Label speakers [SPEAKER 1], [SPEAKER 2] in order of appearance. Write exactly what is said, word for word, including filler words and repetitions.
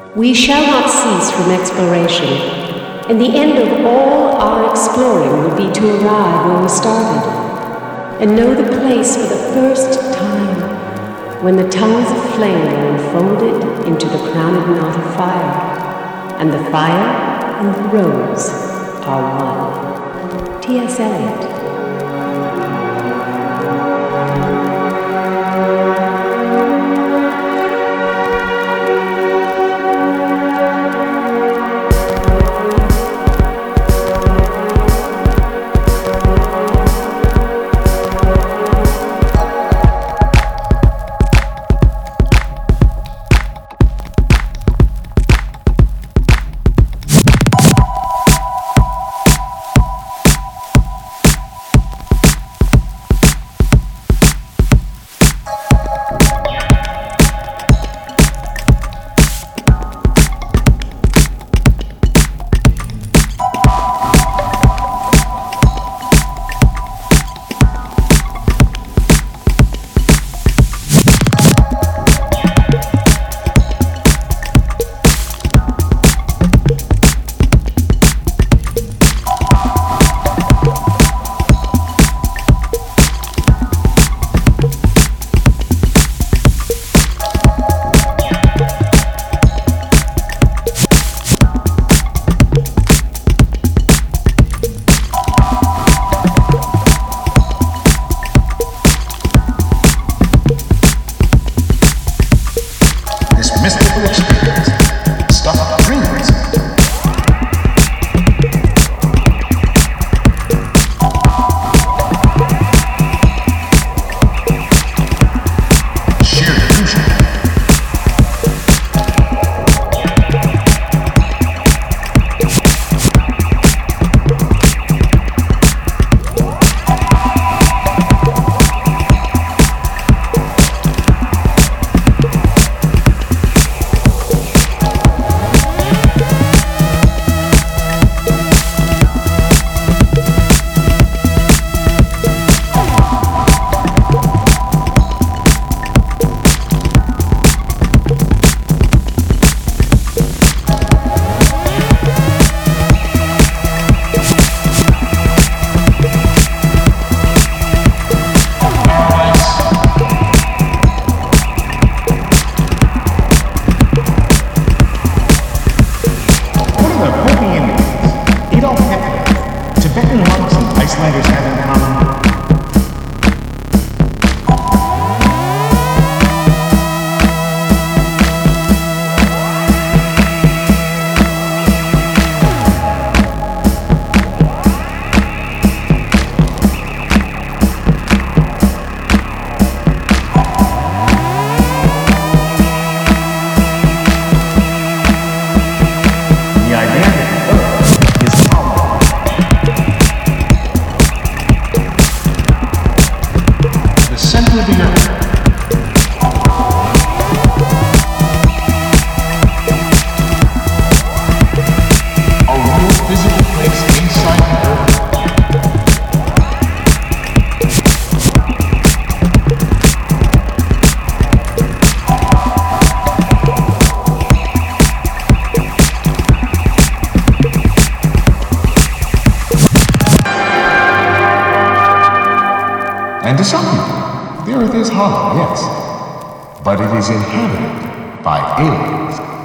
[SPEAKER 1] We shall not cease from exploration, and the end of all our exploring will be to arrive where we started, and know the place for the first time, when the tongues of flame are unfolded into the crowned knot of fire, and the fire and the rose are one. T S Eliot.
[SPEAKER 2] Mystical experience, stuff of dreams. Sheer illusion. Tibetan monks and Icelanders have in common? The idea that Earth is hollow. Center of the earth. A real physical place inside the earth. And to some people, the earth is hollow, yes, but it is inhabited by aliens.